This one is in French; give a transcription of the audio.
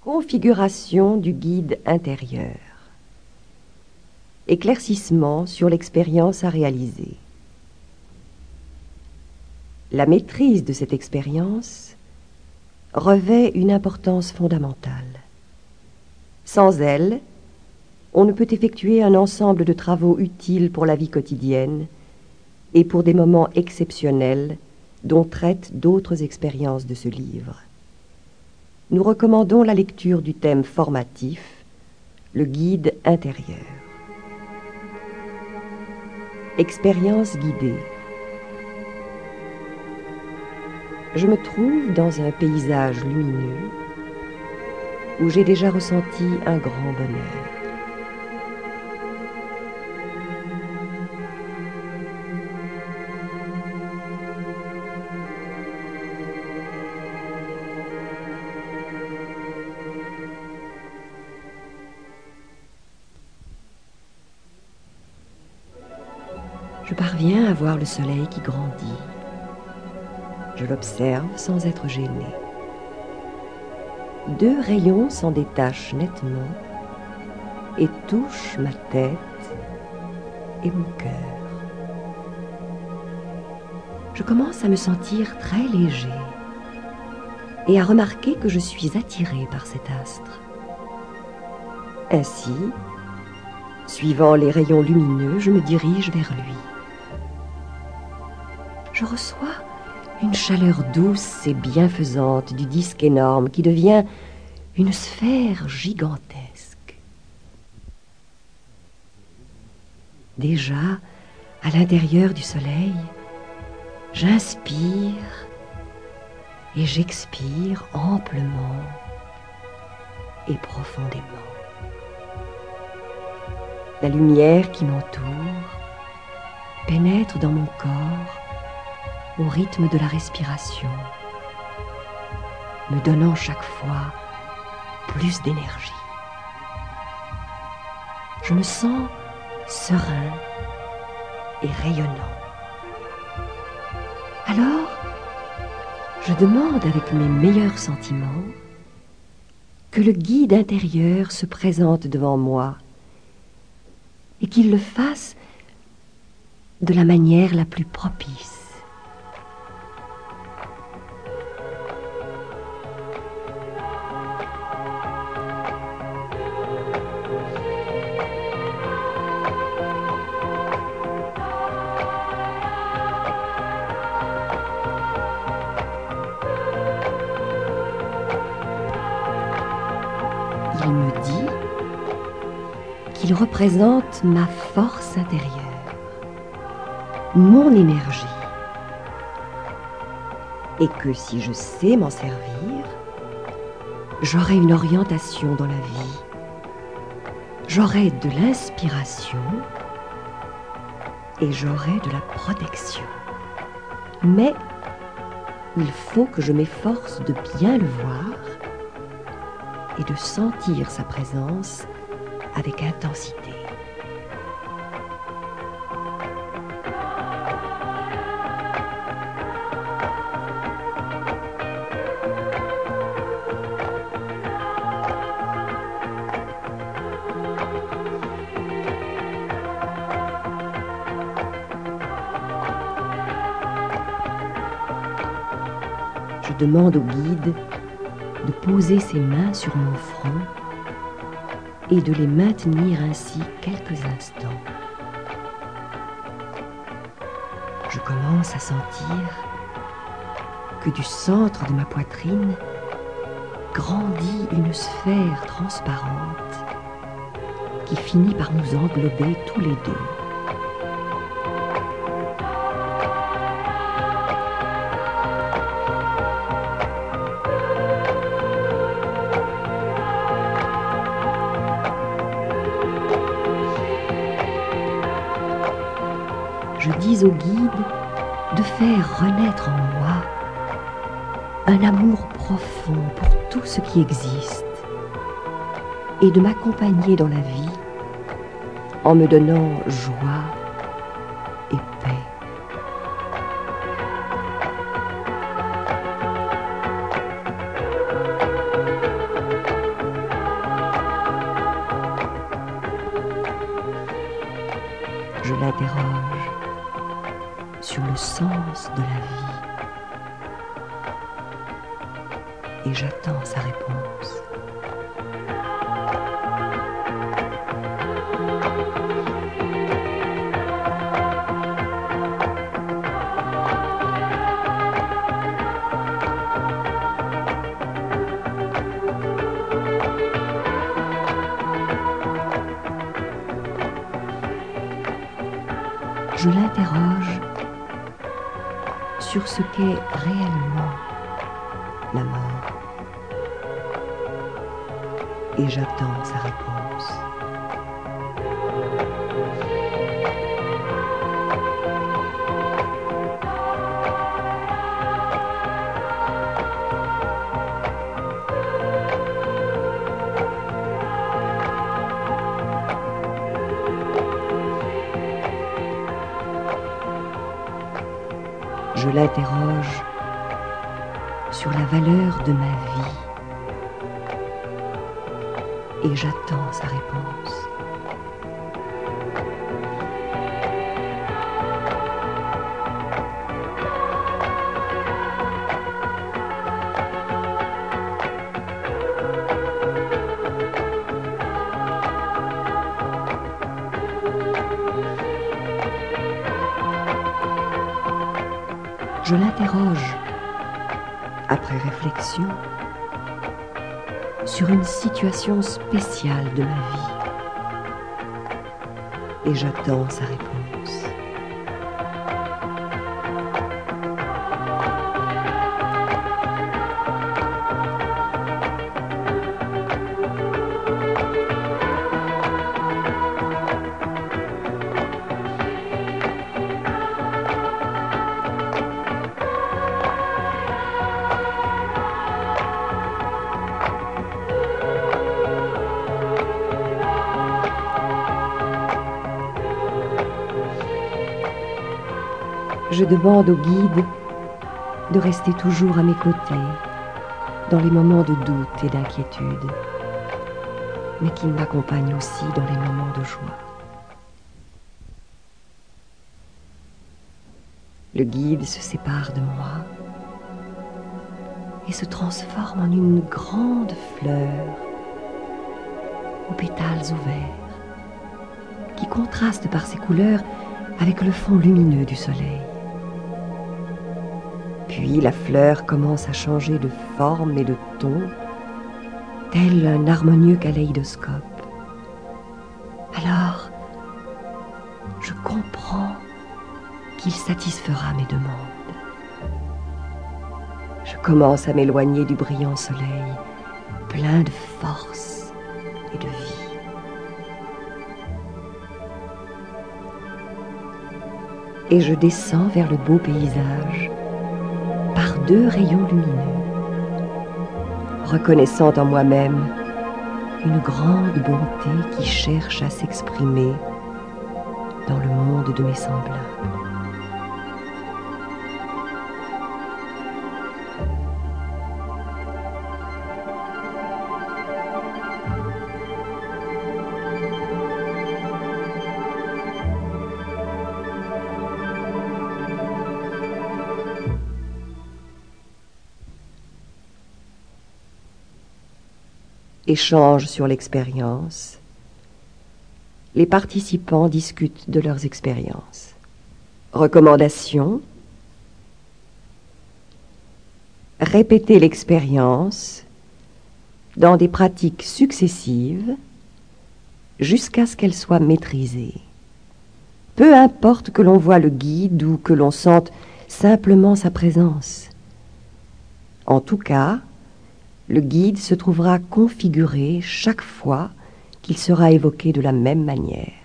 Configuration du guide intérieur. Éclaircissement sur l'expérience à réaliser. La maîtrise de cette expérience revêt une importance fondamentale. Sans elle, on ne peut effectuer un ensemble de travaux utiles pour la vie quotidienne et pour des moments exceptionnels dont traitent d'autres expériences de ce livre. Nous recommandons la lecture du thème formatif, le guide intérieur. Expérience guidée. Je me trouve dans un paysage lumineux où j'ai déjà ressenti un grand bonheur. Je parviens à voir le soleil qui grandit. Je l'observe sans être gêné. 2 rayons s'en détachent nettement et touchent ma tête et mon cœur. Je commence à me sentir très léger et à remarquer que je suis attiré par cet astre. Ainsi, suivant les rayons lumineux, je me dirige vers lui. Je reçois une chaleur douce et bienfaisante du disque énorme qui devient une sphère gigantesque. Déjà, à l'intérieur du soleil, j'inspire et j'expire amplement et profondément. La lumière qui m'entoure pénètre dans mon corps au rythme de la respiration, me donnant chaque fois plus d'énergie. Je me sens serein et rayonnant. Alors, je demande avec mes meilleurs sentiments que le guide intérieur se présente devant moi et qu'il le fasse de la manière la plus propice. Il me dit qu'il représente ma force intérieure, mon énergie, et que si je sais m'en servir, j'aurai une orientation dans la vie, j'aurai de l'inspiration et j'aurai de la protection. Mais il faut que je m'efforce de bien le voir et de sentir sa présence avec intensité. Je demande au guide de poser ses mains sur mon front et de les maintenir ainsi quelques instants. Je commence à sentir que du centre de ma poitrine grandit une sphère transparente qui finit par nous englober tous les deux. Je dis au guide de faire renaître en moi un amour profond pour tout ce qui existe et de m'accompagner dans la vie en me donnant joie et paix. l'interroge sur le sens de la vie et j'attends sa réponse. Je l'interroge sur ce qu'est réellement la mort et j'attends sa réponse. Je l'interroge sur la valeur de ma vie et j'attends sa réponse. Je l'interroge, après réflexion, sur une situation spéciale de ma vie et j'attends sa réponse. Je demande au guide de rester toujours à mes côtés dans les moments de doute et d'inquiétude, mais qu'il m'accompagne aussi dans les moments de joie. Le guide se sépare de moi et se transforme en une grande fleur aux pétales ouverts qui contraste par ses couleurs avec le fond lumineux du soleil. Puis la fleur commence à changer de forme et de ton, tel un harmonieux kaléidoscope. Alors, je comprends qu'il satisfera mes demandes. Je commence à m'éloigner du brillant soleil, plein de force et de vie. Et je descends vers le beau paysage par 2 rayons lumineux, reconnaissant en moi-même une grande bonté qui cherche à s'exprimer dans le monde de mes semblables. Échange sur l'expérience. Les participants discutent de leurs expériences. Recommandations. Répéter l'expérience dans des pratiques successives jusqu'à ce qu'elle soit maîtrisée. Peu importe que l'on voie le guide ou que l'on sente simplement sa présence. En tout cas, le guide se trouvera configuré chaque fois qu'il sera évoqué de la même manière.